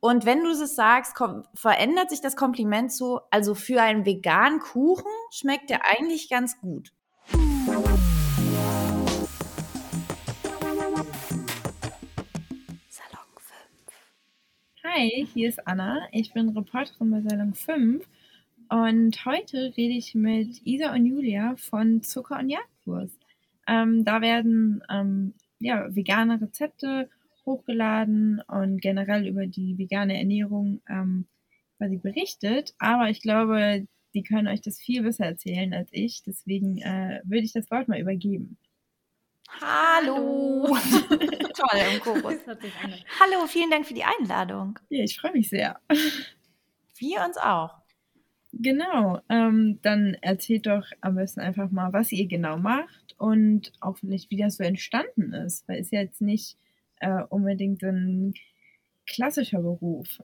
Und wenn du es sagst, verändert sich das Kompliment zu, also für einen veganen Kuchen schmeckt der eigentlich ganz gut. Salon 5. Hi, hier ist Anna. Ich bin Reporterin bei Salon 5 und heute rede ich mit Isa und Julia von Zucker und Jagdwurst. Da werden vegane Rezepte hochgeladen und generell über die vegane Ernährung quasi berichtet. Aber ich glaube, die können euch das viel besser erzählen als ich. Deswegen würde ich das Wort mal übergeben. Hallo. Toll im Chorus. Hallo, vielen Dank für die Einladung. Ja, ich freue mich sehr. Wir uns auch. Genau, dann erzählt doch am besten einfach mal, was ihr genau macht und auch vielleicht, wie das so entstanden ist, weil es ja jetzt nicht unbedingt ein klassischer Beruf.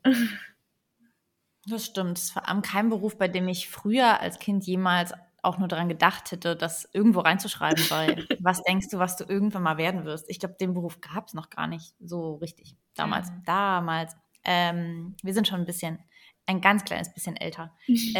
Das stimmt. Es war kein Beruf, bei dem ich früher als Kind jemals auch nur daran gedacht hätte, das irgendwo reinzuschreiben, weil was denkst du, was du irgendwann mal werden wirst? Ich glaube, den Beruf gab es noch gar nicht so richtig damals. Wir sind schon ein ganz kleines bisschen älter.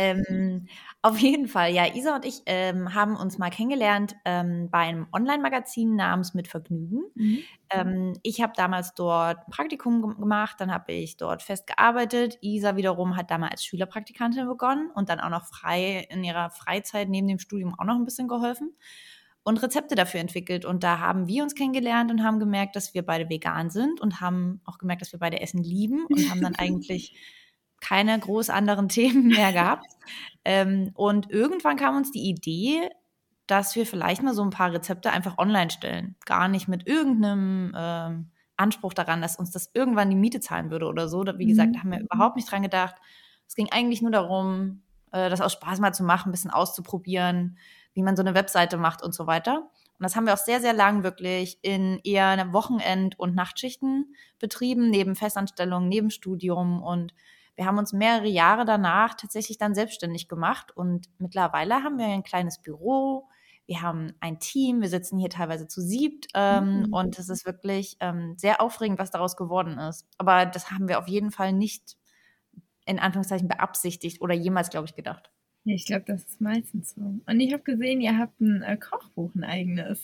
Auf jeden Fall, ja, Isa und ich haben uns mal kennengelernt bei einem Online-Magazin namens Mit Vergnügen. Ich habe damals dort ein Praktikum gemacht, dann habe ich dort fest gearbeitet. Isa wiederum hat damals als Schülerpraktikantin begonnen und dann auch noch in ihrer Freizeit neben dem Studium auch noch ein bisschen geholfen und Rezepte dafür entwickelt. Und da haben wir uns kennengelernt und haben gemerkt, dass wir beide vegan sind und haben auch gemerkt, dass wir beide Essen lieben und haben dann eigentlich keine groß anderen Themen mehr gehabt. Und irgendwann kam uns die Idee, dass wir vielleicht mal so ein paar Rezepte einfach online stellen. Gar nicht mit irgendeinem Anspruch daran, dass uns das irgendwann die Miete zahlen würde oder so. Wie gesagt, da haben wir überhaupt nicht dran gedacht. Es ging eigentlich nur darum, das aus Spaß mal zu machen, ein bisschen auszuprobieren, wie man so eine Webseite macht und so weiter. Und das haben wir auch sehr, sehr lang wirklich in eher Wochenend- und Nachtschichten betrieben, neben Festanstellung, neben Studium. Und wir haben uns mehrere Jahre danach tatsächlich dann selbstständig gemacht. Und mittlerweile haben wir ein kleines Büro. Wir haben ein Team, wir sitzen hier teilweise zu siebt und es ist wirklich sehr aufregend, was daraus geworden ist. Aber das haben wir auf jeden Fall nicht in Anführungszeichen beabsichtigt oder jemals, glaube ich, gedacht. Ja, ich glaube, das ist meistens so. Und ich habe gesehen, ihr habt ein Kochbuch, ein eigenes.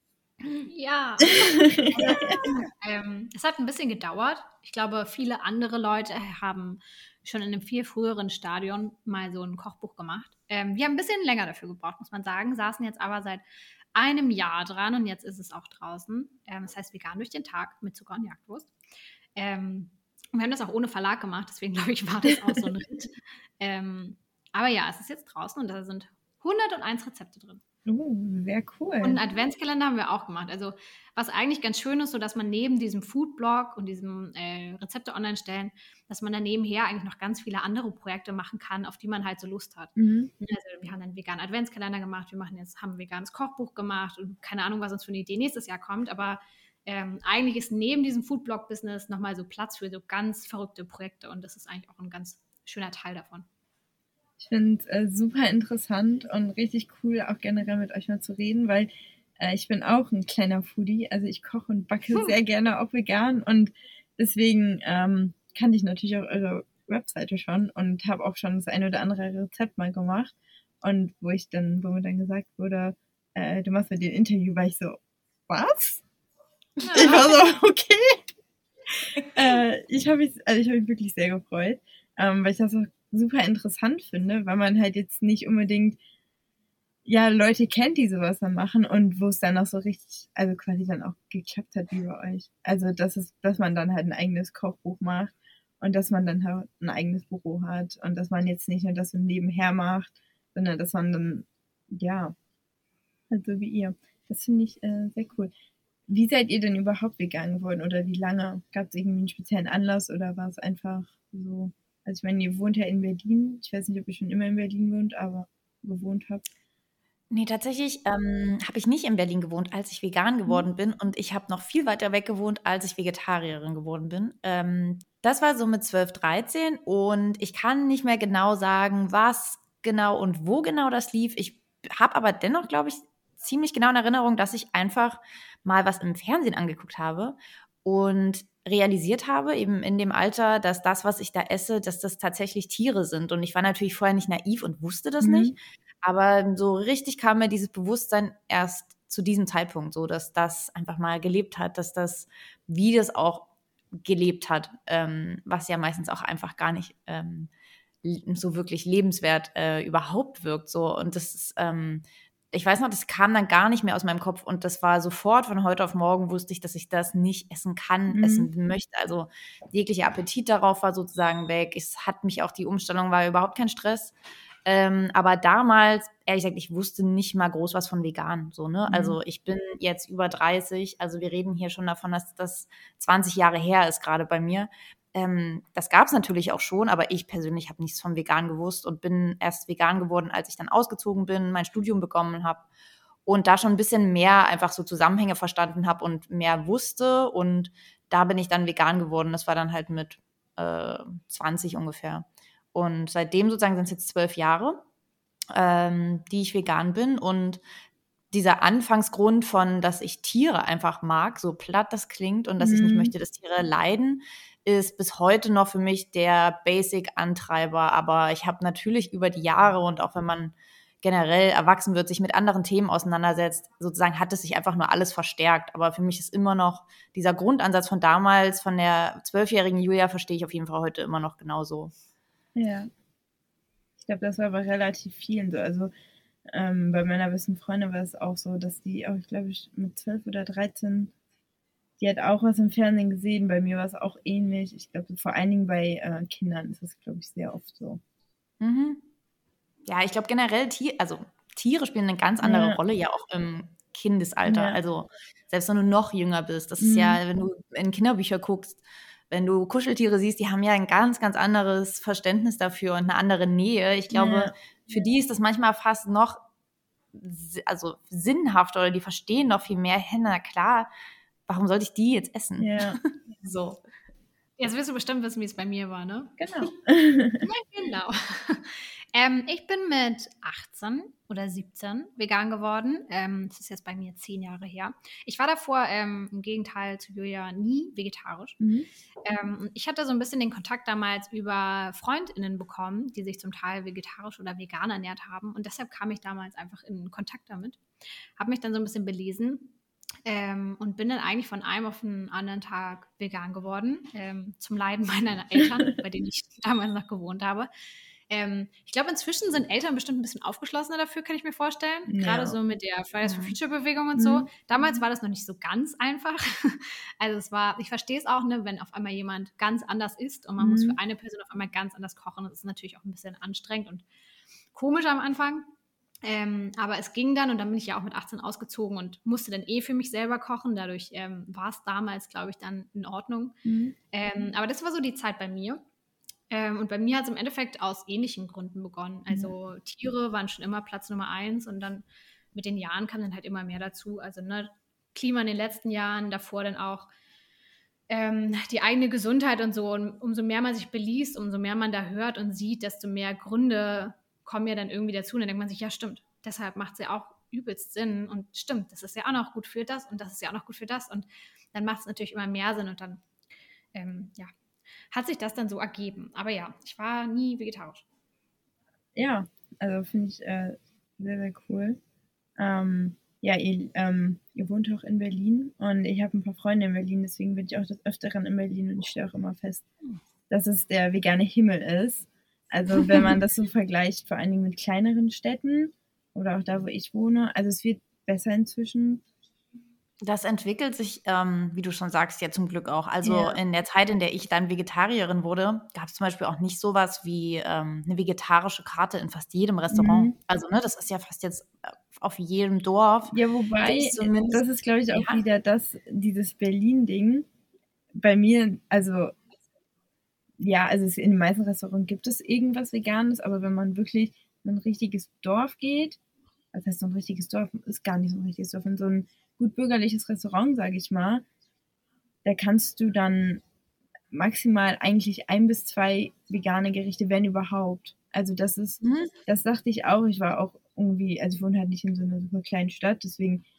Ja. Es hat ein bisschen gedauert. Ich glaube, viele andere Leute haben schon in einem viel früheren Stadion mal so ein Kochbuch gemacht. Wir haben ein bisschen länger dafür gebraucht, muss man sagen, saßen jetzt aber seit einem Jahr dran und jetzt ist es auch draußen. Das heißt vegan durch den Tag mit Zucker und Jagdwurst. Wir haben das auch ohne Verlag gemacht, deswegen glaube ich, war das auch so ein Ritt. Aber ja, es ist jetzt draußen und da sind 101 Rezepte drin. Sehr cool. Und einen Adventskalender haben wir auch gemacht. Also was eigentlich ganz schön ist, so dass man neben diesem Foodblog und diesem Rezepte online stellen, dass man dann nebenher eigentlich noch ganz viele andere Projekte machen kann, auf die man halt so Lust hat. Also wir haben einen veganen Adventskalender gemacht, haben ein veganes Kochbuch gemacht und keine Ahnung, was uns für eine Idee nächstes Jahr kommt, aber eigentlich ist neben diesem Foodblog-Business nochmal so Platz für so ganz verrückte Projekte und das ist eigentlich auch ein ganz schöner Teil davon. Ich finde es super interessant und richtig cool, auch generell mit euch mal zu reden, weil ich bin auch ein kleiner Foodie. Also ich koche und backe sehr gerne auch vegan und deswegen kannte ich natürlich auch eure Webseite schon und habe auch schon das ein oder andere Rezept mal gemacht. Und wo mir dann gesagt wurde, du machst mit dem Interview, war ich so, was? Ja. Ich war so, okay. Ich habe mich wirklich sehr gefreut, weil ich das auch super interessant finde, weil man halt jetzt nicht unbedingt Leute kennt, die sowas dann machen und wo es dann auch so richtig, also quasi dann auch geklappt hat wie bei euch. Also dass man dann halt ein eigenes Kochbuch macht und dass man dann halt ein eigenes Büro hat und dass man jetzt nicht nur das so nebenher macht, sondern dass man dann, halt so wie ihr. Das finde ich sehr cool. Wie seid ihr denn überhaupt vegan geworden oder wie lange? Gab es irgendwie einen speziellen Anlass oder war es einfach so? Also ich meine, ihr wohnt ja in Berlin. Ich weiß nicht, ob ihr schon immer in Berlin gewohnt habt. Nee, tatsächlich habe ich nicht in Berlin gewohnt, als ich vegan geworden bin und ich habe noch viel weiter weg gewohnt, als ich Vegetarierin geworden bin. Das war so mit 12, 13 und ich kann nicht mehr genau sagen, was genau und wo genau das lief. Ich habe aber dennoch, glaube ich, ziemlich genau in Erinnerung, dass ich einfach mal was im Fernsehen angeguckt habe und realisiert habe, eben in dem Alter, dass das, was ich da esse, dass das tatsächlich Tiere sind. Und ich war natürlich vorher nicht naiv und wusste das nicht. Aber so richtig kam mir dieses Bewusstsein erst zu diesem Zeitpunkt, so dass das einfach mal gelebt hat, dass das, wie das auch gelebt hat, was ja meistens auch einfach gar nicht so wirklich lebenswert überhaupt wirkt. So. Und das ist, ich weiß noch, das kam dann gar nicht mehr aus meinem Kopf und das war sofort von heute auf morgen wusste ich, dass ich das nicht essen kann, essen möchte. Also jeglicher Appetit darauf war sozusagen weg. Es hat mich auch, die Umstellung war überhaupt kein Stress. Aber damals, ehrlich gesagt, ich wusste nicht mal groß was von vegan. So, ne? Also ich bin jetzt über 30, also wir reden hier schon davon, dass das 20 Jahre her ist gerade bei mir. Das gab es natürlich auch schon, aber ich persönlich habe nichts vom Vegan gewusst und bin erst vegan geworden, als ich dann ausgezogen bin, mein Studium bekommen habe und da schon ein bisschen mehr einfach so Zusammenhänge verstanden habe und mehr wusste und da bin ich dann vegan geworden. Das war dann halt mit 20 ungefähr. Und seitdem sozusagen sind es jetzt 12 Jahre, die ich vegan bin und dieser Anfangsgrund von, dass ich Tiere einfach mag, so platt das klingt und dass ich nicht möchte, dass Tiere leiden, ist bis heute noch für mich der Basic-Antreiber. Aber ich habe natürlich über die Jahre und auch wenn man generell erwachsen wird, sich mit anderen Themen auseinandersetzt, sozusagen hat es sich einfach nur alles verstärkt. Aber für mich ist immer noch dieser Grundansatz von damals, von der 12-jährigen Julia, verstehe ich auf jeden Fall heute immer noch genauso. Ja. Ich glaube, das war bei relativ vielen so. Also bei meiner besten Freundin war es auch so, dass die auch, ich glaube, mit 12 oder 13, die hat auch was im Fernsehen gesehen. Bei mir war es auch ähnlich. Ich glaube, vor allen Dingen bei Kindern ist das, glaube ich, sehr oft so. Ja, ich glaube generell, Tiere spielen eine ganz andere Rolle ja auch im Kindesalter. Ja. Also selbst wenn du noch jünger bist, das ist ja, wenn du in Kinderbücher guckst, wenn du Kuscheltiere siehst, die haben ja ein ganz, ganz anderes Verständnis dafür und eine andere Nähe. Ich glaube, für die ist das manchmal fast noch sinnhafter oder die verstehen noch viel mehr. Hey, na klar, warum sollte ich die jetzt essen? Ja. So. Jetzt wirst du bestimmt wissen, wie es bei mir war, ne? Genau. Genau. Ich bin mit 18 oder 17 vegan geworden. Das ist jetzt bei mir 10 Jahre her. Ich war davor im Gegenteil zu Julia nie vegetarisch. Ich hatte so ein bisschen den Kontakt damals über FreundInnen bekommen, die sich zum Teil vegetarisch oder vegan ernährt haben. Und deshalb kam ich damals einfach in Kontakt damit. Habe mich dann so ein bisschen belesen. Und bin dann eigentlich von einem auf den anderen Tag vegan geworden, zum Leiden meiner Eltern, bei denen ich damals noch gewohnt habe. Ich glaube, inzwischen sind Eltern bestimmt ein bisschen aufgeschlossener dafür, kann ich mir vorstellen. Ja. Gerade so mit der Fridays for Future Bewegung und so. Damals war das noch nicht so ganz einfach. Also ich verstehe es auch, ne, wenn auf einmal jemand ganz anders isst und man muss für eine Person auf einmal ganz anders kochen. Das ist natürlich auch ein bisschen anstrengend und komisch am Anfang. Aber es ging dann und dann bin ich ja auch mit 18 ausgezogen und musste dann für mich selber kochen. Dadurch war es damals, glaube ich, dann in Ordnung. Aber das war so die Zeit bei mir. Und bei mir hat es im Endeffekt aus ähnlichen Gründen begonnen. Also Tiere waren schon immer Platz Nummer 1 und dann mit den Jahren kam dann halt immer mehr dazu. Also Klima in den letzten Jahren, davor dann auch die eigene Gesundheit und so. Und umso mehr man sich beliest, umso mehr man da hört und sieht, desto mehr Gründe kommen ja dann irgendwie dazu. Und dann denkt man sich, ja stimmt, deshalb macht es ja auch übelst Sinn. Und stimmt, das ist ja auch noch gut für das und das ist ja auch noch gut für das. Und dann macht es natürlich immer mehr Sinn und dann, hat sich das dann so ergeben. Aber ja, ich war nie vegetarisch. Ja, also finde ich sehr, sehr cool. Ihr wohnt auch in Berlin und ich habe ein paar Freunde in Berlin, deswegen bin ich auch des Öfteren in Berlin und ich stelle auch immer fest, dass es der vegane Himmel ist. Also wenn man das so vergleicht, vor allen Dingen mit kleineren Städten oder auch da, wo ich wohne, also es wird besser inzwischen. Das entwickelt sich, wie du schon sagst, ja zum Glück auch. Also in der Zeit, in der ich dann Vegetarierin wurde, gab es zum Beispiel auch nicht sowas wie eine vegetarische Karte in fast jedem Restaurant. Also das ist ja fast jetzt auf jedem Dorf. Ja, wobei, das ist, glaube ich, auch wieder dieses Berlin-Ding. Bei mir, also in den meisten Restaurants gibt es irgendwas Veganes, aber wenn man wirklich in ein richtiges Dorf geht, das heißt, so ein richtiges Dorf ist gar nicht so ein richtiges Dorf, in so ein gut bürgerliches Restaurant, sage ich mal, da kannst du dann maximal eigentlich 1 bis 2 vegane Gerichte, wenn überhaupt. Also das dachte ich auch, ich war auch irgendwie, also ich wohne halt nicht in so einer super kleinen Stadt, deswegen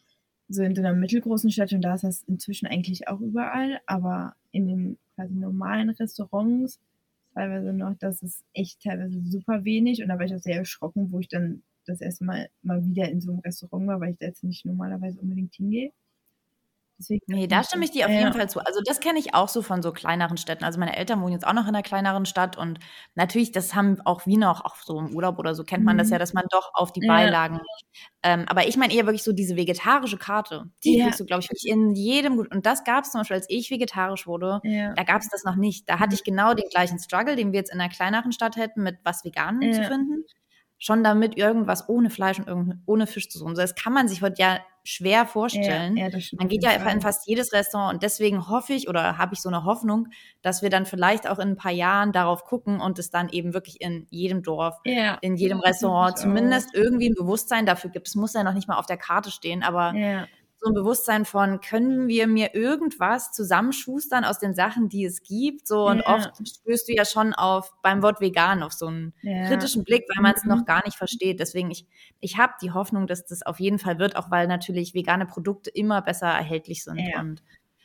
so in so einer mittelgroßen Stadt und da ist das inzwischen eigentlich auch überall, aber in den quasi normalen Restaurants teilweise noch, das ist echt teilweise super wenig und da war ich auch sehr erschrocken, wo ich dann das erste Mal wieder in so einem Restaurant war, weil ich da jetzt nicht normalerweise unbedingt hingehe. Deswegen Nee, da stimme ich dir auf jeden Fall zu. Also das kenne ich auch so von so kleineren Städten. Also meine Eltern wohnen jetzt auch noch in einer kleineren Stadt und natürlich, das haben auch wir noch, auch so im Urlaub oder so kennt man das ja, dass man doch auf die Beilagen. Aber ich meine eher wirklich so diese vegetarische Karte. Die kriegst du, glaube ich, wirklich in jedem. Und das gab es zum Beispiel, als ich vegetarisch wurde, da gab es das noch nicht. Da hatte ich genau den gleichen Struggle, den wir jetzt in einer kleineren Stadt hätten, mit was Veganem zu finden. Schon damit irgendwas ohne Fleisch und ohne Fisch zu tun. Das kann man sich heute ja schwer vorstellen. Man geht ja einfach in fast jedes Restaurant und deswegen hoffe ich oder habe ich so eine Hoffnung, dass wir dann vielleicht auch in ein paar Jahren darauf gucken und es dann eben wirklich in jedem Dorf, in jedem Restaurant zumindest irgendwie ein Bewusstsein dafür gibt. Es muss ja noch nicht mal auf der Karte stehen, aber so ein Bewusstsein von, können wir mir irgendwas zusammenschustern aus den Sachen, die es gibt? So, und oft stößt du ja schon beim Wort vegan auf so einen kritischen Blick, weil man es noch gar nicht versteht. Deswegen, ich habe die Hoffnung, dass das auf jeden Fall wird, auch weil natürlich vegane Produkte immer besser erhältlich sind. Und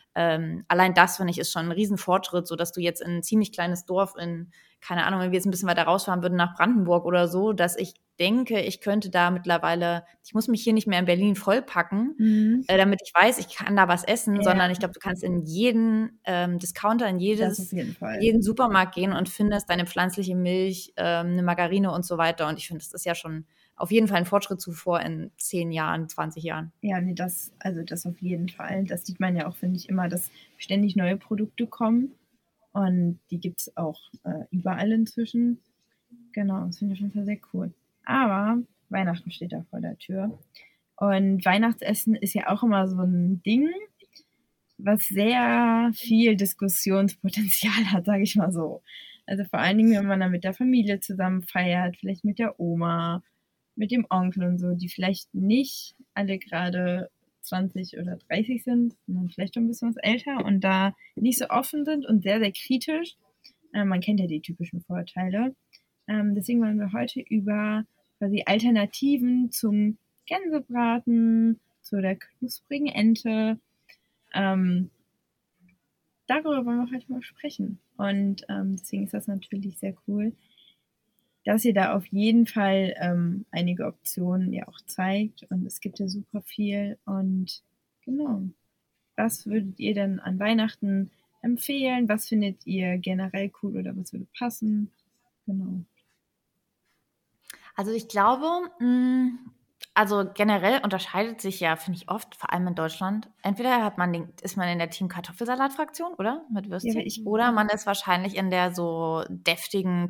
allein das, finde ich, ist schon ein Riesenfortschritt, so dass du jetzt in ein ziemlich kleines Dorf keine Ahnung, wenn wir jetzt ein bisschen weiter rausfahren würden nach Brandenburg oder so, dass ich denke, ich könnte da mittlerweile, ich muss mich hier nicht mehr in Berlin vollpacken, damit ich weiß, ich kann da was essen, sondern ich glaube, du kannst in jeden Discounter, in jeden Supermarkt gehen und findest deine pflanzliche Milch, eine Margarine und so weiter. Und ich finde, das ist ja schon auf jeden Fall ein Fortschritt zuvor in 10 Jahren, 20 Jahren. Ja, nee, das auf jeden Fall. Das sieht man ja auch, finde ich, immer, dass ständig neue Produkte kommen. Und die gibt es auch überall inzwischen. Genau, das finde ich auf jeden Fall sehr cool. Aber Weihnachten steht da vor der Tür. Und Weihnachtsessen ist ja auch immer so ein Ding, was sehr viel Diskussionspotenzial hat, sage ich mal so. Also vor allen Dingen, wenn man dann mit der Familie zusammen feiert, vielleicht mit der Oma, mit dem Onkel und so, die vielleicht nicht alle gerade 20 oder 30 sind, sondern vielleicht schon ein bisschen was älter und da nicht so offen sind und sehr, sehr kritisch. Man kennt ja die typischen Vorurteile. Deswegen wollen wir heute über quasi Alternativen zum Gänsebraten, zu der knusprigen Ente. Darüber wollen wir heute mal sprechen. Und deswegen ist das natürlich sehr cool, dass ihr da auf jeden Fall einige Optionen ja auch zeigt. Und es gibt ja super viel. Und genau, was würdet ihr denn an Weihnachten empfehlen? Was findet ihr generell cool oder was würde passen? Genau. Also ich glaube, also generell unterscheidet sich ja, finde ich oft, vor allem in Deutschland, entweder ist man in der Team Kartoffelsalat-Fraktion, oder? Mit Würstchen. Ja, oder man ist wahrscheinlich in der so deftigen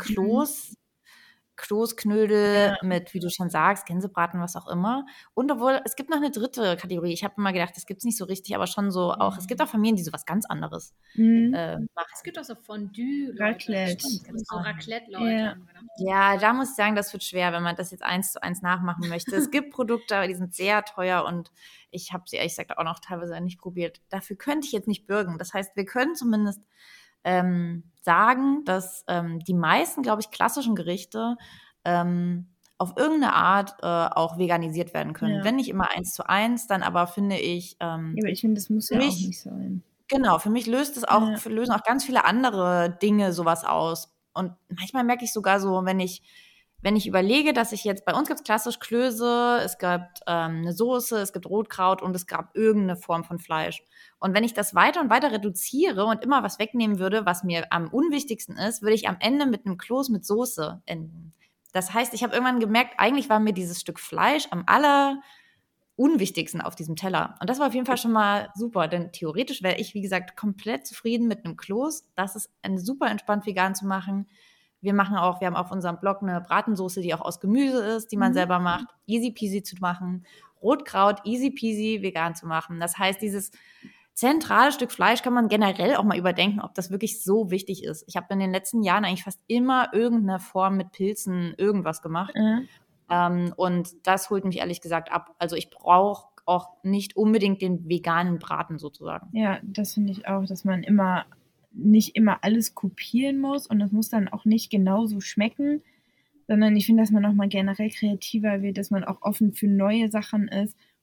Kloßknödel mit, wie du schon sagst, Gänsebraten, was auch immer. Und obwohl, es gibt noch eine dritte Kategorie. Ich habe immer gedacht, das gibt es nicht so richtig, aber schon so auch, es gibt auch Familien, die so was ganz anderes machen. Es gibt auch so Fondue, Raclette. So Raclette-Leute. Ja, da muss ich sagen, das wird schwer, wenn man das jetzt 1:1 nachmachen möchte. Es gibt Produkte, aber die sind sehr teuer und ich habe sie ehrlich gesagt auch noch teilweise nicht probiert. Dafür könnte ich jetzt nicht bürgen. Das heißt, wir können zumindest sagen, dass die meisten, glaube ich, klassischen Gerichte auf irgendeine Art auch veganisiert werden können. Wenn nicht immer 1:1, dann aber finde ich. Ja, aber ich finde, das muss ja auch nicht sein. Genau, für mich lösen auch ganz viele andere Dinge sowas aus. Und manchmal merke ich sogar so, wenn ich überlege, dass ich jetzt, bei uns gibt es klassisch Klöße, es gibt eine Soße, es gibt Rotkraut und es gab irgendeine Form von Fleisch. Und wenn ich das weiter und weiter reduziere und immer was wegnehmen würde, was mir am unwichtigsten ist, würde ich am Ende mit einem Kloß mit Soße enden. Das heißt, ich habe irgendwann gemerkt, eigentlich war mir dieses Stück Fleisch am unwichtigsten auf diesem Teller. Und das war auf jeden Fall schon mal super, denn theoretisch wäre ich, wie gesagt, komplett zufrieden mit einem Kloß. Das ist super entspannt vegan zu machen. Wir haben auf unserem Blog eine Bratensoße, die auch aus Gemüse ist, die man selber macht. Easy peasy zu machen. Rotkraut, easy peasy vegan zu machen. Das heißt, dieses zentrale Stück Fleisch kann man generell auch mal überdenken, ob das wirklich so wichtig ist. Ich habe in den letzten Jahren eigentlich fast immer irgendeine Form mit Pilzen irgendwas gemacht. Und das holt mich ehrlich gesagt ab. Also ich brauche auch nicht unbedingt den veganen Braten sozusagen. Ja, das finde ich auch, dass man nicht immer alles kopieren muss und das muss dann auch nicht genauso schmecken, sondern ich finde, dass man auch mal generell kreativer wird, dass man auch offen für neue Sachen ist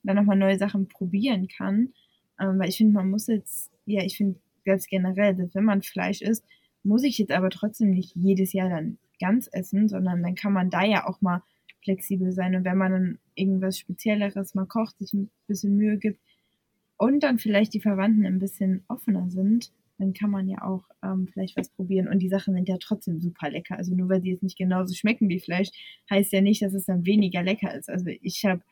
dann nochmal neue Sachen probieren kann. Weil ich finde, man muss jetzt, ja, ich finde ganz generell, dass wenn man Fleisch isst, muss ich jetzt aber trotzdem nicht jedes Jahr dann ganz essen, sondern dann kann man da ja auch mal flexibel sein. Und wenn man dann irgendwas Spezielleres mal kocht, sich ein bisschen Mühe gibt und dann vielleicht die Verwandten ein bisschen offener sind, dann kann man ja auch vielleicht was probieren. Und die Sachen sind ja trotzdem super lecker. Also nur weil sie jetzt nicht genauso schmecken wie Fleisch, heißt ja nicht, dass es dann weniger lecker ist. Also ich habe,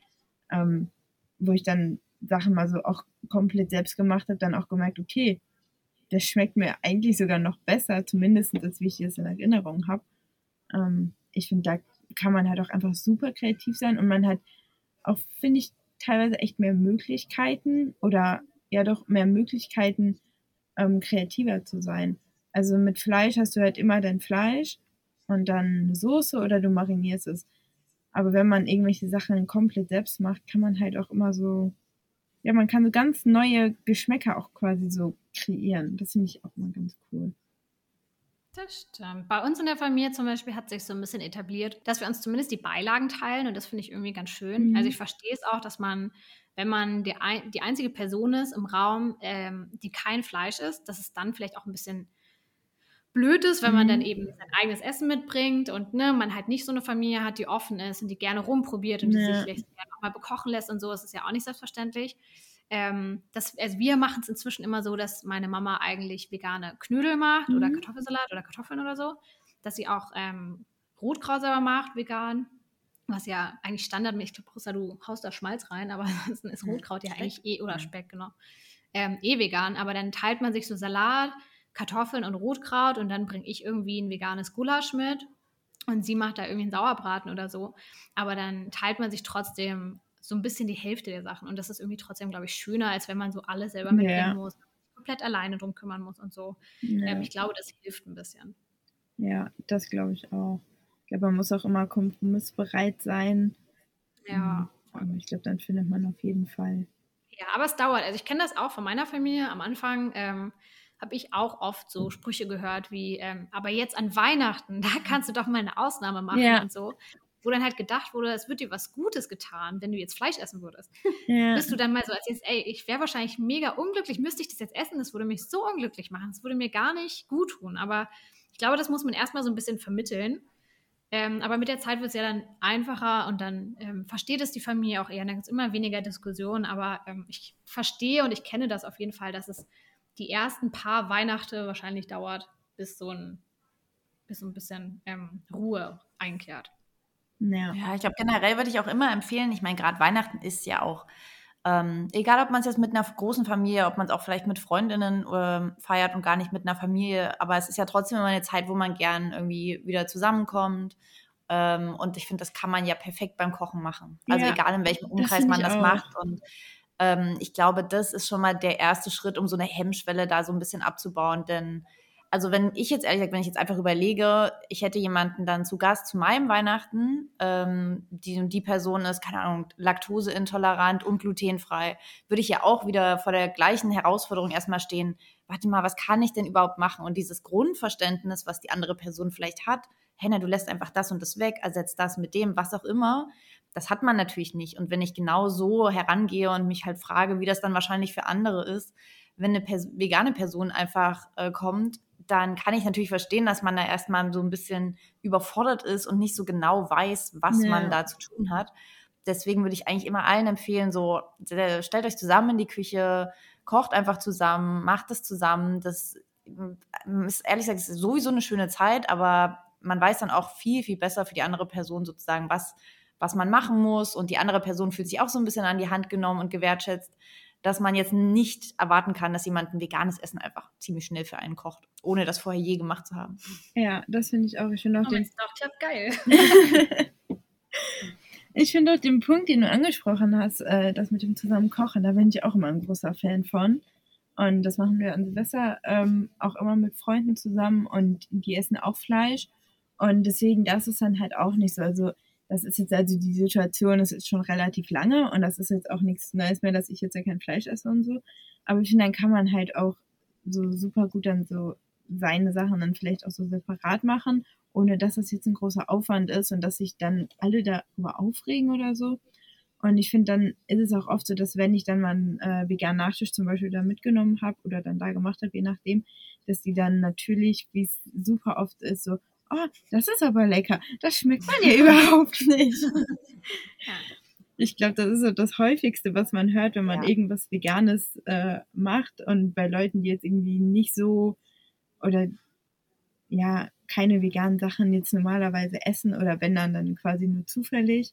wo ich dann Sachen mal so auch komplett selbst gemacht habe, dann auch gemerkt, okay, das schmeckt mir eigentlich sogar noch besser, zumindest als wie ich es in Erinnerung habe. Ich finde, da kann man halt auch einfach super kreativ sein und man hat auch, finde ich, teilweise echt mehr Möglichkeiten oder ja doch mehr Möglichkeiten, kreativer zu sein. Also mit Fleisch hast du halt immer dein Fleisch und dann eine Soße oder du marinierst es. Aber wenn man irgendwelche Sachen komplett selbst macht, kann man halt auch immer so, ja, man kann so ganz neue Geschmäcker auch quasi so kreieren. Das finde ich auch immer ganz cool. Das stimmt. Bei uns in der Familie zum Beispiel hat sich so ein bisschen etabliert, dass wir uns zumindest die Beilagen teilen und das finde ich irgendwie ganz schön. Also ich verstehe es auch, dass man, wenn man die einzige Person ist im Raum, die kein Fleisch isst, dass es dann vielleicht auch ein bisschen blöd ist, wenn man dann eben sein eigenes Essen mitbringt und ne, man halt nicht so eine Familie hat, die offen ist und die gerne rumprobiert und die sich vielleicht gerne auch mal bekochen lässt und so. Das ist ja auch nicht selbstverständlich. Also wir machen es inzwischen immer so, dass meine Mama eigentlich vegane Knödel macht oder Kartoffelsalat oder Kartoffeln oder so, dass sie auch Rotkraut selber macht, vegan, was ja eigentlich Standard ist. Ich glaube, Rosa, du haust da Schmalz rein, aber ansonsten ist Rotkraut ja eigentlich oder Speck, genau, vegan, aber dann teilt man sich so Salat, Kartoffeln und Rotkraut und dann bringe ich irgendwie ein veganes Gulasch mit und sie macht da irgendwie einen Sauerbraten oder so, aber dann teilt man sich trotzdem so ein bisschen die Hälfte der Sachen und das ist irgendwie trotzdem, glaube ich, schöner, als wenn man so alles selber mitbringen muss, komplett alleine drum kümmern muss und so. Ich glaube, das hilft ein bisschen. Ja, das glaube ich auch. Ich glaube, man muss auch immer kompromissbereit sein. Ja. Aber ich glaube, dann findet man auf jeden Fall. Ja, aber es dauert. Also ich kenne das auch von meiner Familie. Am Anfang habe ich auch oft so Sprüche gehört wie, aber jetzt an Weihnachten, da kannst du doch mal eine Ausnahme machen und so. Wo dann halt gedacht wurde, es wird dir was Gutes getan, wenn du jetzt Fleisch essen würdest. Bis du dann mal so erzählst, ey, ich wäre wahrscheinlich mega unglücklich, müsste ich das jetzt essen, das würde mich so unglücklich machen, das würde mir gar nicht gut tun. Aber ich glaube, das muss man erstmal so ein bisschen vermitteln. Aber mit der Zeit wird es ja dann einfacher und dann versteht es die Familie auch eher. Dann gibt es immer weniger Diskussionen, aber ich verstehe und ich kenne das auf jeden Fall, dass es die ersten paar Weihnachten wahrscheinlich dauert, bis so ein bisschen Ruhe einkehrt. Ja, ich glaube, generell würde ich auch immer empfehlen, ich meine, gerade Weihnachten ist ja auch, egal ob man es jetzt mit einer großen Familie, ob man es auch vielleicht mit Freundinnen feiert und gar nicht mit einer Familie, aber es ist ja trotzdem immer eine Zeit, wo man gern irgendwie wieder zusammenkommt. Und ich finde, das kann man ja perfekt beim Kochen machen. Also egal in welchem Umkreis man das macht. Und ich glaube, das ist schon mal der erste Schritt, um so eine Hemmschwelle da so ein bisschen abzubauen. Denn also wenn ich jetzt einfach überlege, ich hätte jemanden dann zu Gast zu meinem Weihnachten, die Person ist, keine Ahnung, laktoseintolerant und glutenfrei, würde ich ja auch wieder vor der gleichen Herausforderung erstmal stehen, warte mal, was kann ich denn überhaupt machen? Und dieses Grundverständnis, was die andere Person vielleicht hat, Henna, du lässt einfach das und das weg, ersetzt das mit dem, was auch immer, das hat man natürlich nicht. Und wenn ich genau so herangehe und mich halt frage, wie das dann wahrscheinlich für andere ist, wenn eine vegane Person einfach kommt, dann kann ich natürlich verstehen, dass man da erstmal so ein bisschen überfordert ist und nicht so genau weiß, was man da zu tun hat. Deswegen würde ich eigentlich immer allen empfehlen, so stellt euch zusammen in die Küche, kocht einfach zusammen, macht es zusammen. Das ist ehrlich gesagt ist sowieso eine schöne Zeit, aber man weiß dann auch viel, viel besser für die andere Person sozusagen, was man machen muss. Und die andere Person fühlt sich auch so ein bisschen an die Hand genommen und gewertschätzt, dass man jetzt nicht erwarten kann, dass jemand ein veganes Essen einfach ziemlich schnell für einen kocht, ohne das vorher je gemacht zu haben. Ja, das finde ich auch. Ich finde auch den... Doch, klappt geil. Ich finde auch den Punkt, den du angesprochen hast, das mit dem Zusammenkochen, da bin ich auch immer ein großer Fan von. Und das machen wir an Silvester auch immer mit Freunden zusammen und die essen auch Fleisch. Und deswegen, das ist dann halt auch nicht so. Also das ist jetzt also die Situation, das ist schon relativ lange und das ist jetzt auch nichts Neues mehr, dass ich jetzt ja kein Fleisch esse und so. Aber ich finde, dann kann man halt auch so super gut dann so seine Sachen dann vielleicht auch so separat machen, ohne dass das jetzt ein großer Aufwand ist und dass sich dann alle darüber aufregen oder so. Und ich finde, dann ist es auch oft so, dass wenn ich dann mal einen veganen Nachtisch zum Beispiel da mitgenommen habe oder dann da gemacht habe, je nachdem, dass die dann natürlich, wie es super oft ist, so, oh, das ist aber lecker, das schmeckt man ja überhaupt nicht. Ja. Ich glaube, das ist so das Häufigste, was man hört, wenn man irgendwas Veganes macht. Und bei Leuten, die jetzt irgendwie nicht so oder ja, keine veganen Sachen jetzt normalerweise essen oder wenn dann quasi nur zufällig.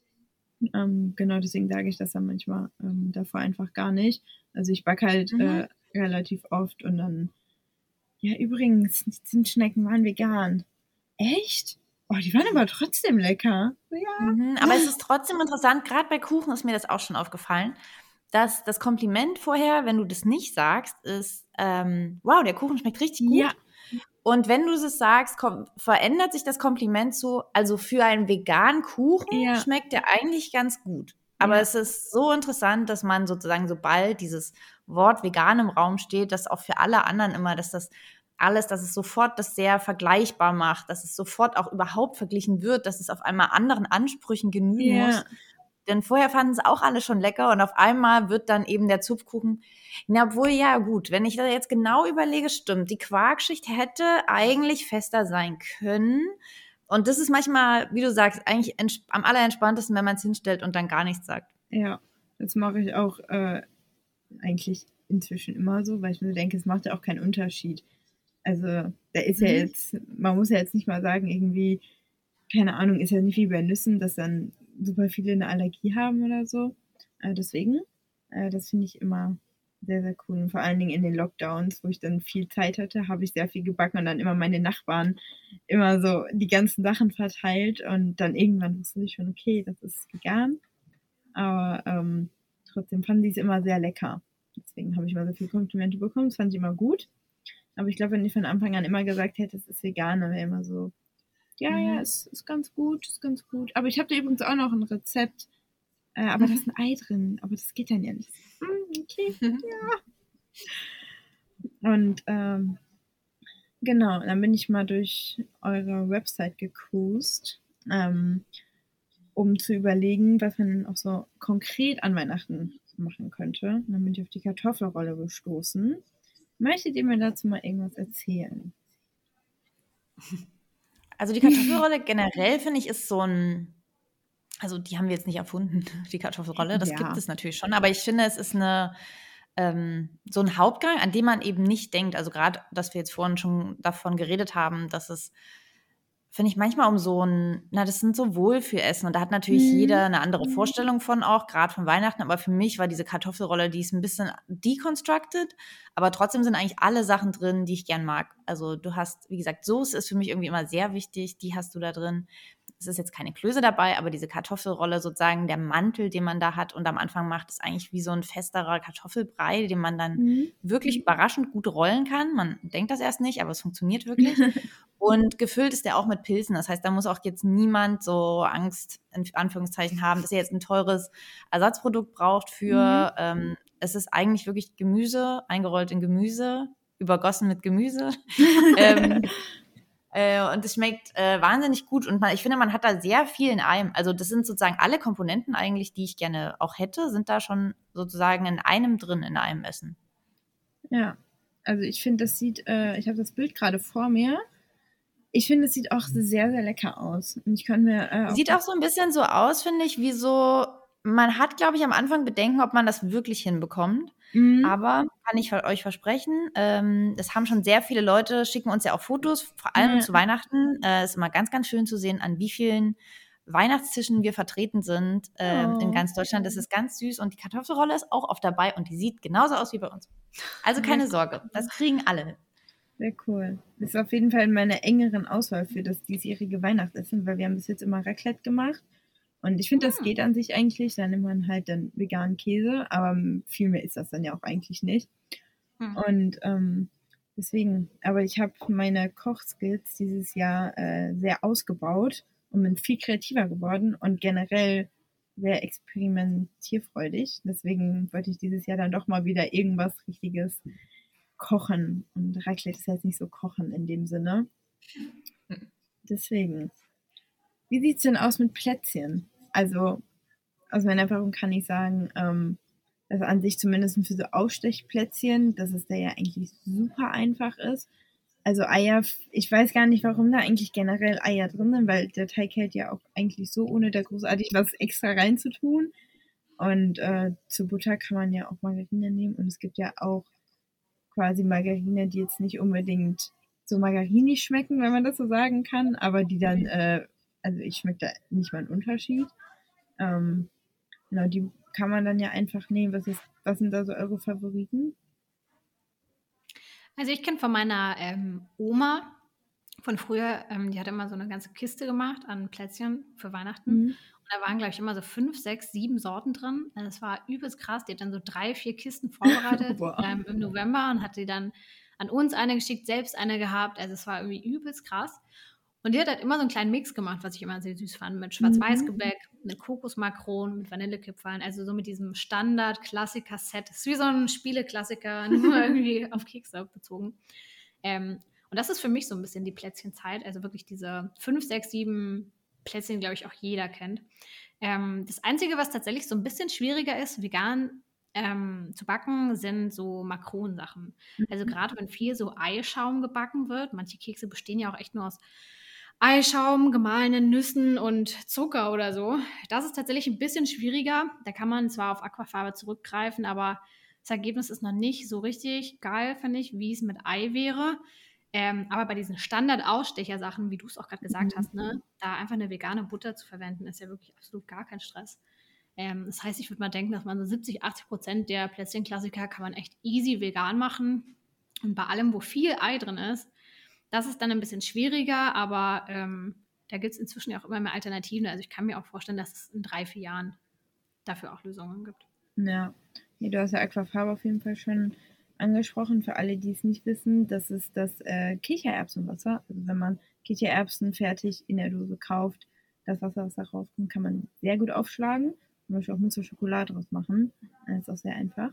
Genau, deswegen sage ich das dann manchmal davor einfach gar nicht. Also ich backe halt relativ oft und dann, ja, übrigens, Zimtschnecken waren vegan. Echt? Oh, die waren aber trotzdem lecker. Ja. Aber es ist trotzdem interessant, gerade bei Kuchen ist mir das auch schon aufgefallen, dass das Kompliment vorher, wenn du das nicht sagst, ist, wow, der Kuchen schmeckt richtig gut. Ja. Und wenn du es sagst, verändert sich das Kompliment so, also für einen veganen Kuchen schmeckt der eigentlich ganz gut. Aber es ist so interessant, dass man sozusagen, sobald dieses Wort vegan im Raum steht, dass auch für alle anderen immer, dass das alles, dass es sofort das sehr vergleichbar macht, dass es sofort auch überhaupt verglichen wird, dass es auf einmal anderen Ansprüchen genügen muss. Denn vorher fanden es auch alle schon lecker und auf einmal wird dann eben der Zupfkuchen, na, obwohl, ja gut, wenn ich da jetzt genau überlege, stimmt, die Quarkschicht hätte eigentlich fester sein können. Und das ist manchmal, wie du sagst, eigentlich am allerentspanntesten, wenn man es hinstellt und dann gar nichts sagt. Ja, das mache ich auch eigentlich inzwischen immer so, weil ich mir denke, es macht ja auch keinen Unterschied. Also, da ist ja jetzt, man muss ja jetzt nicht mal sagen, irgendwie, keine Ahnung, ist ja nicht wie bei Nüssen, dass dann super viele eine Allergie haben oder so. Deswegen, das finde ich immer sehr, sehr cool. Und vor allen Dingen in den Lockdowns, wo ich dann viel Zeit hatte, habe ich sehr viel gebacken und dann immer meine Nachbarn immer so die ganzen Sachen verteilt und dann irgendwann wusste ich schon, okay, das ist vegan. Aber trotzdem fanden die es immer sehr lecker. Deswegen habe ich immer so viele Komplimente bekommen. Das fand ich immer gut. Aber ich glaube, wenn ich von Anfang an immer gesagt hätte, es ist vegan, dann wäre immer so, ja, es ist ganz gut, ist ganz gut. Aber ich habe da übrigens auch noch ein Rezept. Aber da ist ein Ei drin. Aber das geht dann ja nicht. Okay, ja. Und genau, dann bin ich mal durch eure Website gecruised, um zu überlegen, was man denn auch so konkret an Weihnachten machen könnte. Und dann bin ich auf die Kartoffelrolle gestoßen. Möchtet ihr mir dazu mal irgendwas erzählen? Also die Kartoffelrolle generell, finde ich, ist so ein, also die haben wir jetzt nicht erfunden, die Kartoffelrolle, das gibt es natürlich schon, aber ich finde, es ist eine, so ein Hauptgang, an dem man eben nicht denkt, also gerade, dass wir jetzt vorhin schon davon geredet haben, dass es, finde ich, manchmal um so ein, na, das sind so Wohlfühlessen und da hat natürlich jeder eine andere Vorstellung von auch, gerade von Weihnachten, aber für mich war diese Kartoffelrolle, die ist ein bisschen deconstructed, aber trotzdem sind eigentlich alle Sachen drin, die ich gern mag. Also du hast, wie gesagt, Soße ist für mich irgendwie immer sehr wichtig, die hast du da drin. Es ist jetzt keine Klöße dabei, aber diese Kartoffelrolle sozusagen, der Mantel, den man da hat und am Anfang macht, ist eigentlich wie so ein festerer Kartoffelbrei, den man dann wirklich überraschend gut rollen kann. Man denkt das erst nicht, aber es funktioniert wirklich. Und gefüllt ist der auch mit Pilzen. Das heißt, da muss auch jetzt niemand so Angst, in Anführungszeichen, haben, dass er jetzt ein teures Ersatzprodukt braucht für, es ist eigentlich wirklich Gemüse, eingerollt in Gemüse, übergossen mit Gemüse. Und es schmeckt wahnsinnig gut. Und ich finde, man hat da sehr viel in einem. Also das sind sozusagen alle Komponenten eigentlich, die ich gerne auch hätte, sind da schon sozusagen in einem drin, in einem Essen. Ja, also ich finde, das sieht, ich habe das Bild gerade vor mir. Ich finde, es sieht auch sehr, sehr lecker aus. Und ich kann mir sieht auch so ein bisschen so aus, finde ich, wie so, man hat, glaube ich, am Anfang Bedenken, ob man das wirklich hinbekommt. Aber kann ich euch versprechen, es haben schon sehr viele Leute, schicken uns ja auch Fotos, vor allem zu Weihnachten. Ist immer ganz, ganz schön zu sehen, an wie vielen Weihnachtstischen wir vertreten sind in ganz Deutschland. Das ist ganz süß und die Kartoffelrolle ist auch oft dabei und die sieht genauso aus wie bei uns. Also keine Sorge, das kriegen alle hin. Sehr cool. Das ist auf jeden Fall in meiner engeren Auswahl für das diesjährige Weihnachtsessen, weil wir haben bis jetzt immer Raclette gemacht. Und ich finde, das geht an sich eigentlich. Da nimmt man halt dann veganen Käse, aber viel mehr ist das dann ja auch eigentlich nicht. Und deswegen, aber ich habe meine Kochskills dieses Jahr sehr ausgebaut und bin viel kreativer geworden und generell sehr experimentierfreudig. Deswegen wollte ich dieses Jahr dann doch mal wieder irgendwas Richtiges kochen. Und Raclette ist jetzt nicht so kochen in dem Sinne. Deswegen. Wie sieht's denn aus mit Plätzchen? Also aus meiner Erfahrung kann ich sagen, dass an sich zumindest für so Aufstechplätzchen, dass es da ja eigentlich super einfach ist. Also Eier, ich weiß gar nicht, warum da eigentlich generell Eier drin sind, weil der Teig hält ja auch eigentlich so, ohne da großartig was extra reinzutun. Und zu Butter kann man ja auch Margarine nehmen. Und es gibt ja auch quasi Margarine, die jetzt nicht unbedingt so margarinig schmecken, wenn man das so sagen kann, aber die dann, also ich schmecke da nicht mal einen Unterschied. Genau, die kann man dann ja einfach nehmen. Was sind da so eure Favoriten? Also ich kenne von meiner Oma von früher, die hat immer so eine ganze Kiste gemacht an Plätzchen für Weihnachten. Mhm. Und da waren, glaube ich, immer so 5, 6, 7 Sorten drin. Also das war übelst krass. Die hat dann so 3, 4 Kisten vorbereitet Wow. im November und hat die dann an uns eine geschickt, selbst eine gehabt. Also es war irgendwie übelst krass. Und die hat halt immer so einen kleinen Mix gemacht, was ich immer sehr süß fand, mit Schwarz-Weiß-Gebäck, mit Kokosmakronen, mit Vanillekipferln, also so mit diesem Standard-Klassiker-Set. Das ist wie so ein Spieleklassiker, nur irgendwie auf Kekse bezogen. Und das ist für mich so ein bisschen die Plätzchenzeit, also wirklich diese 5, 6, 7 Plätzchen, glaube ich, auch jeder kennt. Das Einzige, was tatsächlich so ein bisschen schwieriger ist, vegan zu backen, sind so Makronensachen. Also gerade wenn viel so Eischaum gebacken wird, manche Kekse bestehen ja auch echt nur aus Eischaum, gemahlenen Nüssen und Zucker oder so. Das ist tatsächlich ein bisschen schwieriger. Da kann man zwar auf Aquafarbe zurückgreifen, aber das Ergebnis ist noch nicht so richtig geil, finde ich, wie es mit Ei wäre. Aber bei diesen Standard-Ausstecher-Sachen, wie du es auch gerade gesagt hast, ne, da einfach eine vegane Butter zu verwenden, ist ja wirklich absolut gar kein Stress. Das heißt, ich würde mal denken, dass man so 70-80% der Plätzchenklassiker kann man echt easy vegan machen. Und bei allem, wo viel Ei drin ist, das ist dann ein bisschen schwieriger, aber da gibt es inzwischen ja auch immer mehr Alternativen. Also ich kann mir auch vorstellen, dass es in 3, 4 Jahren dafür auch Lösungen gibt. Ja. Nee, du hast ja Aquafarbe auf jeden Fall schon angesprochen. Für alle, die es nicht wissen, das ist das Kichererbsenwasser. Also wenn man Kichererbsen fertig in der Dose kauft, das Wasser, was da rauskommt, kann man sehr gut aufschlagen. Zum Beispiel auch Mousse Schokolade draus machen. Das ist auch sehr einfach.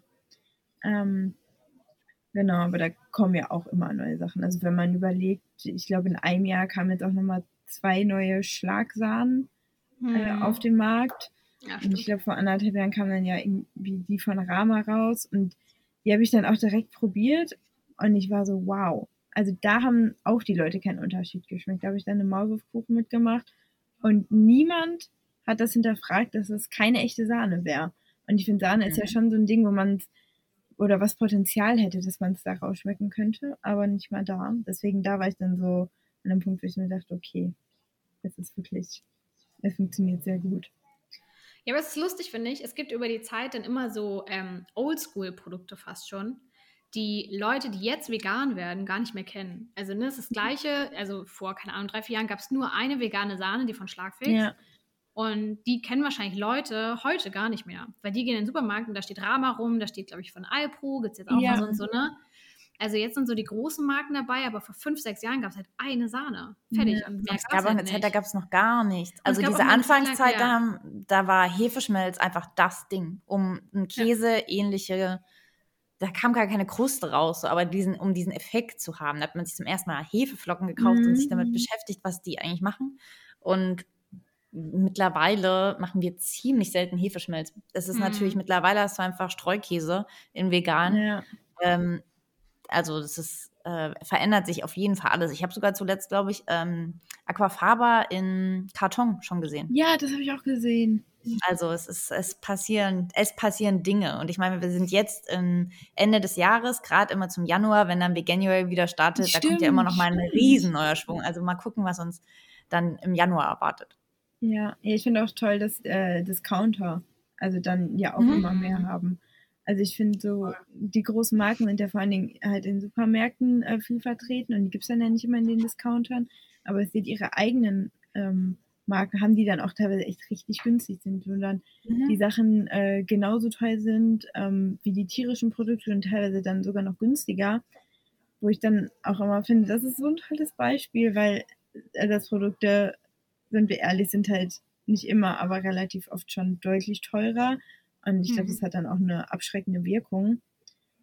Genau, aber da kommen ja auch immer neue Sachen. Also wenn man überlegt, ich glaube in einem Jahr kamen jetzt auch nochmal 2 neue Schlagsahnen auf den Markt. Ja, Und stimmt. ich glaube vor 1,5 Jahren kam dann ja irgendwie die von Rama raus und die habe ich dann auch direkt probiert und ich war so, wow. Also da haben auch die Leute keinen Unterschied geschmeckt. Da habe ich dann eine Maulwurfkuchen mitgemacht und niemand hat das hinterfragt, dass es keine echte Sahne wäre. Und ich finde, Sahne ist ja schon so ein Ding, wo man oder was Potenzial hätte, dass man es da rausschmecken könnte, aber nicht mal da. Deswegen da war ich dann so an einem Punkt, wo ich mir dachte, okay, es ist wirklich, es funktioniert sehr gut. Ja, aber es ist lustig, finde ich. Es gibt über die Zeit dann immer so Oldschool-Produkte fast schon, die Leute, die jetzt vegan werden, gar nicht mehr kennen. Also ne, es ist das Gleiche. Also vor, keine Ahnung, 3, 4 Jahren gab es nur eine vegane Sahne, die von Schlagfix. Ja, Und die kennen wahrscheinlich Leute heute gar nicht mehr. Weil die gehen in den Supermarkt und da steht Rama rum, da steht, glaube ich, von Alpro, gibt es jetzt auch Ja. mal sonst so, ne? Also jetzt sind so die großen Marken dabei, aber vor 5, 6 Jahren gab es halt eine Sahne. Fertig. Ja. Und mehr Es gab's gab auch halt eine Zeit, da nicht. gab es noch gar nichts. Und es Also gab diese auch mal eine Zeit lang- Anfangszeit, ja. da war Hefeschmelz einfach das Ding, um ein Käse-ähnliche, da kam gar keine Kruste raus, so, aber um diesen Effekt zu haben, da hat man sich zum ersten Mal Hefeflocken gekauft und sich damit beschäftigt, was die eigentlich machen. Und mittlerweile machen wir ziemlich selten Hefeschmelz. Es ist natürlich, mittlerweile hast du einfach Streukäse in vegan. Ja. Also das ist, verändert sich auf jeden Fall alles. Ich habe sogar zuletzt, glaube ich, Aquafaba in Karton schon gesehen. Ja, das habe ich auch gesehen. Also es passieren Dinge. Und ich meine, wir sind jetzt Ende des Jahres, gerade immer zum Januar, wenn dann Veganuary wieder startet, da kommt ja immer noch mal ein riesen neuer Schwung. Also mal gucken, was uns dann im Januar erwartet. Ja, ich finde auch toll, dass Discounter also dann ja auch immer mehr haben. Also ich finde so, die großen Marken sind ja vor allen Dingen halt in Supermärkten viel vertreten und die gibt es dann ja nicht immer in den Discountern, aber es sind ihre eigenen Marken, haben die dann auch teilweise echt richtig günstig sind, wo dann die Sachen genauso teuer sind wie die tierischen Produkte und teilweise dann sogar noch günstiger, wo ich dann auch immer finde, das ist so ein tolles Beispiel, weil Ersatzprodukte, sind wir ehrlich, sind halt nicht immer, aber relativ oft schon deutlich teurer. Und ich glaube, das hat dann auch eine abschreckende Wirkung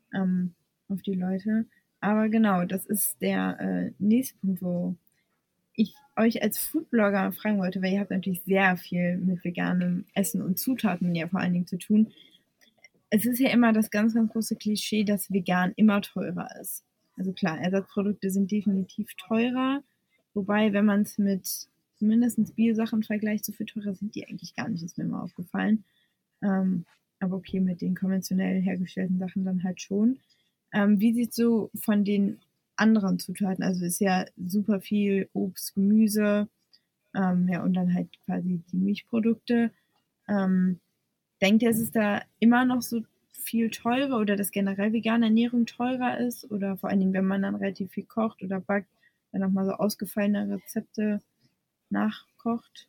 auf die Leute. Aber genau, das ist der nächste Punkt, wo ich euch als Foodblogger fragen wollte, weil ihr habt natürlich sehr viel mit veganem Essen und Zutaten ja vor allen Dingen zu tun. Es ist ja immer das ganz, ganz große Klischee, dass vegan immer teurer ist. Also klar, Ersatzprodukte sind definitiv teurer, wobei, wenn man es mit zumindest Biosachen vergleicht, so viel teurer sind die eigentlich gar nicht, ist mir mal aufgefallen. Aber okay, mit den konventionell hergestellten Sachen dann halt schon. Wie sieht so von den anderen Zutaten? Also ist ja super viel Obst, Gemüse, ja, und dann halt quasi die Milchprodukte. Denkt ihr, es ist da immer noch so viel teurer oder dass generell vegane Ernährung teurer ist? Oder vor allen Dingen, wenn man dann relativ viel kocht oder backt, dann nochmal so ausgefallene Rezepte nachkocht?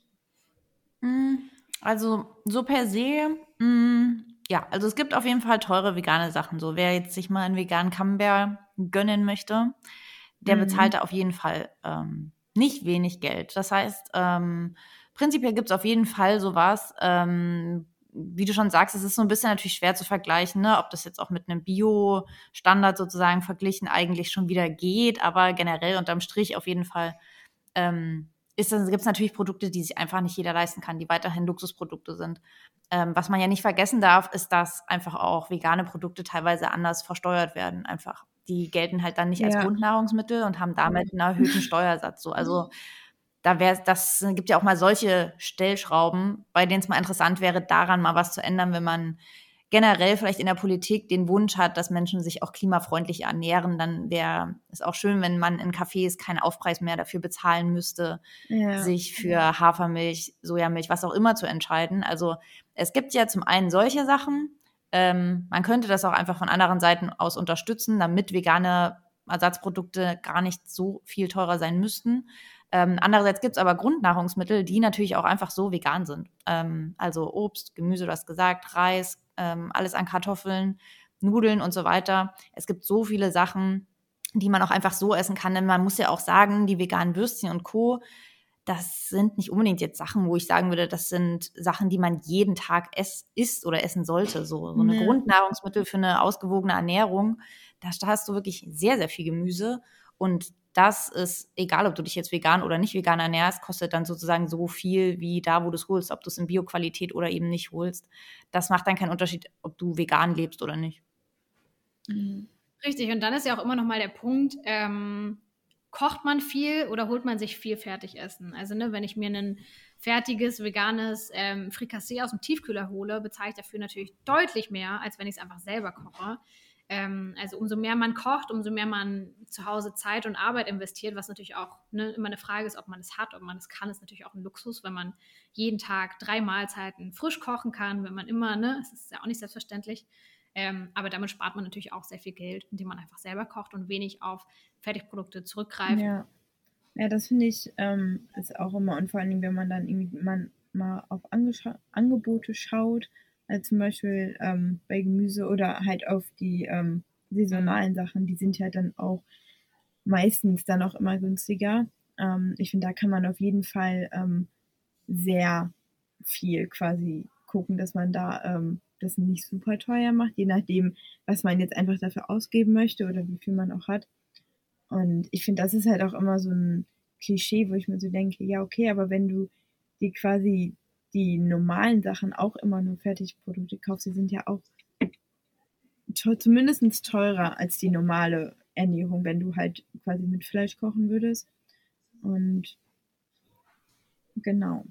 Also so per se, ja, also es gibt auf jeden Fall teure vegane Sachen. So, wer jetzt sich mal einen veganen Camembert gönnen möchte, der bezahlt da auf jeden Fall nicht wenig Geld. Das heißt, prinzipiell gibt es auf jeden Fall sowas. Wie du schon sagst, es ist so ein bisschen natürlich schwer zu vergleichen, ne? Ob das jetzt auch mit einem Bio-Standard sozusagen verglichen eigentlich schon wieder geht, aber generell unterm Strich auf jeden Fall gibt es natürlich Produkte, die sich einfach nicht jeder leisten kann, die weiterhin Luxusprodukte sind. Was man ja nicht vergessen darf, ist, dass einfach auch vegane Produkte teilweise anders versteuert werden. Einfach, die gelten halt dann nicht als Ja, Grundnahrungsmittel und haben damit einen erhöhten Steuersatz. So. Also das gibt ja auch mal solche Stellschrauben, bei denen es mal interessant wäre, daran mal was zu ändern, wenn man generell vielleicht in der Politik den Wunsch hat, dass Menschen sich auch klimafreundlich ernähren, dann wäre es auch schön, wenn man in Cafés keinen Aufpreis mehr dafür bezahlen müsste, ja, sich für Hafermilch, Sojamilch, was auch immer zu entscheiden. Also es gibt ja zum einen solche Sachen. Man könnte das auch einfach von anderen Seiten aus unterstützen, damit vegane Ersatzprodukte gar nicht so viel teurer sein müssten. Andererseits gibt es aber Grundnahrungsmittel, die natürlich auch einfach so vegan sind. Also Obst, Gemüse, du hast gesagt, Reis, alles an Kartoffeln, Nudeln und so weiter. Es gibt so viele Sachen, die man auch einfach so essen kann. Denn man muss ja auch sagen, die veganen Würstchen und Co., das sind nicht unbedingt jetzt Sachen, wo ich sagen würde, das sind Sachen, die man jeden Tag isst oder essen sollte. So eine ja, Grundnahrungsmittel für eine ausgewogene Ernährung, da hast du wirklich sehr, sehr viel Gemüse. Und das ist, egal ob du dich jetzt vegan oder nicht vegan ernährst, kostet dann sozusagen so viel wie da, wo du es holst, ob du es in Bioqualität oder eben nicht holst. Das macht dann keinen Unterschied, ob du vegan lebst oder nicht. Richtig, und dann ist ja auch immer noch mal der Punkt, kocht man viel oder holt man sich viel Fertigessen? Also, ne, wenn ich mir ein fertiges, veganes Frikassee aus dem Tiefkühler hole, bezahle ich dafür natürlich deutlich mehr, als wenn ich es einfach selber koche. Also umso mehr man kocht, umso mehr man zu Hause Zeit und Arbeit investiert, was natürlich auch immer eine Frage ist, ob man es hat, ob man es kann, ist natürlich auch ein Luxus, wenn man jeden Tag 3 Mahlzeiten frisch kochen kann, wenn man immer, es ist ja auch nicht selbstverständlich. Aber damit spart man natürlich auch sehr viel Geld, indem man einfach selber kocht und wenig auf Fertigprodukte zurückgreift. ja. Ja, das finde ich ist auch immer, und vor allen Dingen, wenn man dann irgendwie mal auf Angebote schaut, also zum Beispiel bei Gemüse oder halt auf die saisonalen Sachen, die sind ja dann auch meistens dann auch immer günstiger. Ich finde, da kann man auf jeden Fall sehr viel quasi gucken, dass man da das nicht super teuer macht, je nachdem, was man jetzt einfach dafür ausgeben möchte oder wie viel man auch hat. Und ich finde, das ist halt auch immer so ein Klischee, wo ich mir so denke, ja, okay, aber wenn du dir quasi die normalen Sachen auch immer nur Fertigprodukte kaufst, die sind ja auch zumindest teurer als die normale Ernährung, wenn du halt quasi mit Fleisch kochen würdest. Und genau.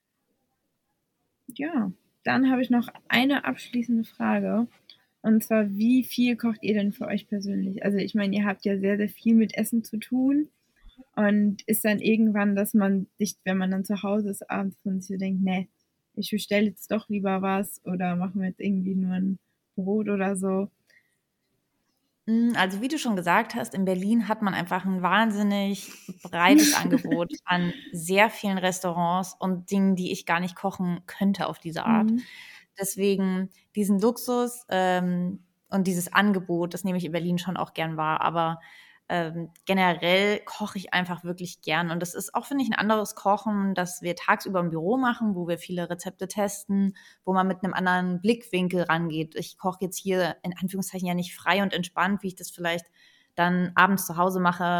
Ja, dann habe ich noch eine abschließende Frage. Und zwar, wie viel kocht ihr denn für euch persönlich? Also ich meine, ihr habt ja sehr, sehr viel mit Essen zu tun. Und ist dann irgendwann, dass man sich, wenn man dann zu Hause ist, abends von sich so denkt, nee, ich bestelle jetzt doch lieber was oder machen wir jetzt irgendwie nur ein Brot oder so. Also wie du schon gesagt hast, in Berlin hat man einfach ein wahnsinnig breites Angebot an sehr vielen Restaurants und Dingen, die ich gar nicht kochen könnte auf diese Art. Mhm. Deswegen diesen Luxus und dieses Angebot, das nehme ich in Berlin schon auch gern wahr. Aber generell koche ich einfach wirklich gern. Und das ist auch, finde ich, ein anderes Kochen, das wir tagsüber im Büro machen, wo wir viele Rezepte testen, wo man mit einem anderen Blickwinkel rangeht. Ich koche jetzt hier in Anführungszeichen ja nicht frei und entspannt, wie ich das vielleicht dann abends zu Hause mache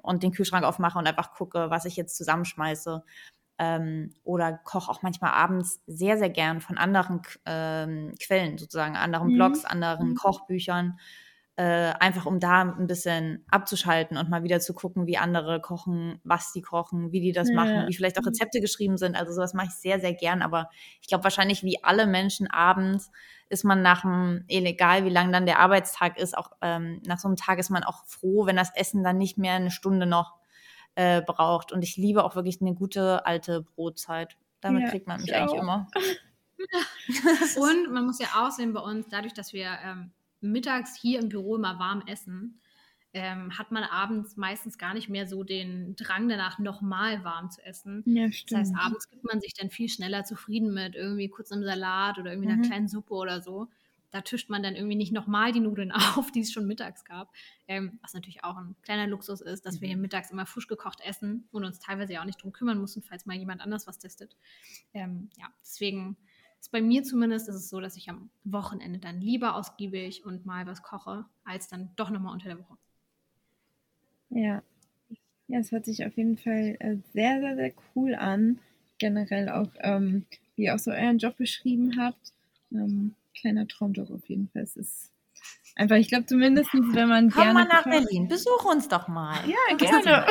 und den Kühlschrank aufmache und einfach gucke, was ich jetzt zusammenschmeiße. Oder koche auch manchmal abends sehr, sehr gern von anderen Quellen, sozusagen anderen Blogs, anderen Kochbüchern, einfach um da ein bisschen abzuschalten und mal wieder zu gucken, wie andere kochen, was die kochen, wie die das machen, wie vielleicht auch Rezepte geschrieben sind. Also sowas mache ich sehr, sehr gern. Aber ich glaube wahrscheinlich wie alle Menschen abends ist man egal wie lang dann der Arbeitstag ist, auch nach so einem Tag ist man auch froh, wenn das Essen dann nicht mehr eine Stunde noch braucht. Und ich liebe auch wirklich eine gute alte Brotzeit. Damit kriegt man mich eigentlich immer. Und man muss ja auch sehen, bei uns, dadurch, dass wir mittags hier im Büro immer warm essen, hat man abends meistens gar nicht mehr so den Drang danach, nochmal warm zu essen. Ja, das heißt, abends gibt man sich dann viel schneller zufrieden mit irgendwie kurz einem Salat oder irgendwie einer kleinen Suppe oder so. Da tischt man dann irgendwie nicht nochmal die Nudeln auf, die es schon mittags gab. Was natürlich auch ein kleiner Luxus ist, dass wir hier mittags immer frisch gekocht essen und uns teilweise ja auch nicht drum kümmern müssen, falls mal jemand anders was testet. Deswegen ist bei mir zumindest ist es so, dass ich am Wochenende dann lieber ausgiebig und mal was koche, als dann doch nochmal unter der Woche. Ja, es hört sich auf jeden Fall sehr, sehr, sehr cool an. Generell auch, wie ihr auch so euren Job beschrieben habt. Kleiner Traumjob auf jeden Fall. Es ist einfach, ich glaube zumindest, wenn man Komm gerne mal nach kocht. Berlin, besuch uns doch mal. Ja, gerne.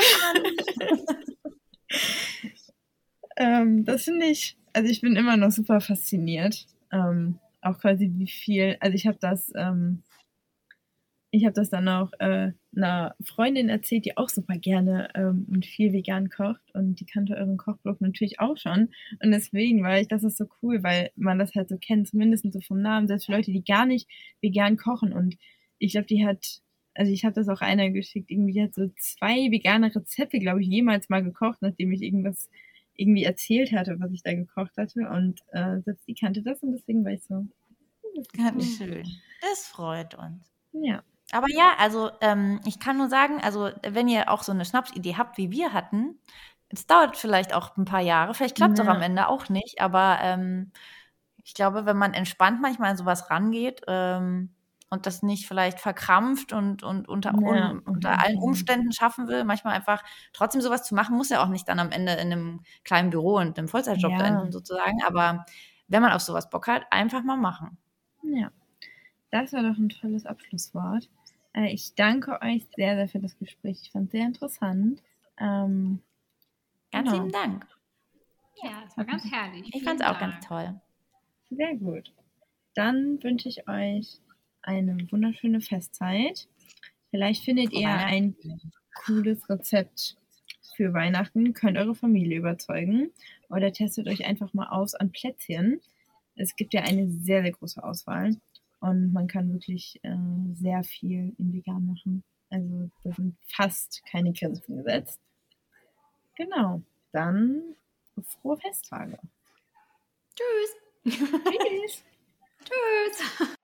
Das finde ich, also ich bin immer noch super fasziniert. Auch quasi wie viel, also ich habe das dann auch einer Freundin erzählt, die auch super gerne und viel vegan kocht und die kannte euren Kochblog natürlich auch schon und deswegen war das ist so cool, weil man das halt so kennt, zumindest so vom Namen, selbst für Leute, die gar nicht vegan kochen und ich glaube, ich habe das auch einer geschickt, irgendwie die hat so 2 vegane Rezepte, glaube ich, jemals mal gekocht, nachdem ich irgendwas irgendwie erzählt hatte, was ich da gekocht hatte und selbst die kannte das und deswegen war ich so. Ganz schön. Das freut uns. Ja. Aber ja, also ich kann nur sagen, also wenn ihr auch so eine Schnapsidee habt, wie wir hatten, es dauert vielleicht auch ein paar Jahre, vielleicht klappt es auch am Ende auch nicht, aber ich glaube, wenn man entspannt manchmal an sowas rangeht und das nicht vielleicht verkrampft und unter allen Umständen schaffen will, manchmal einfach trotzdem sowas zu machen, muss ja auch nicht dann am Ende in einem kleinen Büro und einem Vollzeitjob enden sozusagen, aber wenn man auf sowas Bock hat, einfach mal machen. Ja, das war doch ein tolles Abschlusswort. Ich danke euch sehr, sehr für das Gespräch. Ich fand es sehr interessant. Ganz lieben Dank. Ja, es war ganz herrlich. Ich fand es auch ganz toll. Sehr gut. Dann wünsche ich euch eine wunderschöne Festzeit. Vielleicht findet ihr ein cooles Rezept für Weihnachten, könnt eure Familie überzeugen oder testet euch einfach mal aus an Plätzchen. Es gibt ja eine sehr, sehr große Auswahl. Und man kann wirklich sehr viel in vegan machen. Also da sind fast keine Grenzen gesetzt. Genau. Dann frohe Festtage. Tschüss. Tschüss. Tschüss.